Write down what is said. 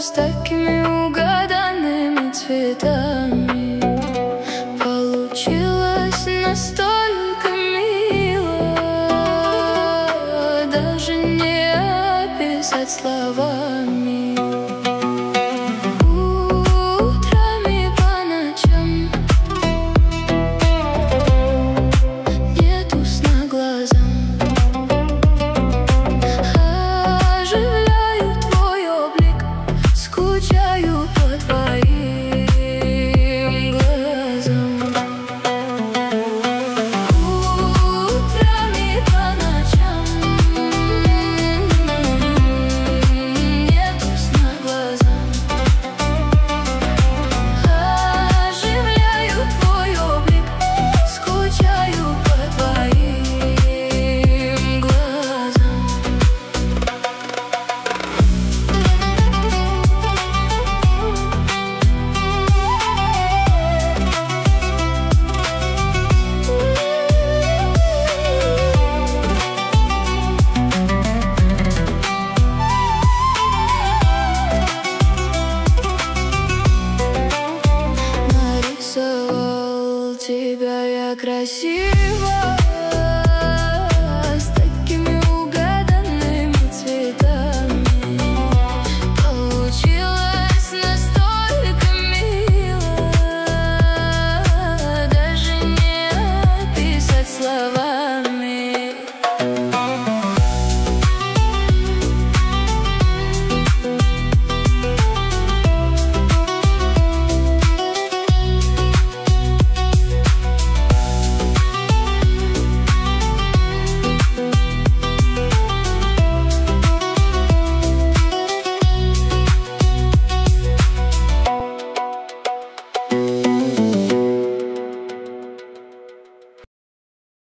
с такими угаданными цветами. Получилось настолько мило, даже не описать словами. Утрами по ночам нету сна глазам. Оживляю твой облик, скучаю по твоим глазам. Утрами по ночам нету сна глазам. Оживляю твой облик, скучаю по твоим глазам. Нарисовал тебя я красиво.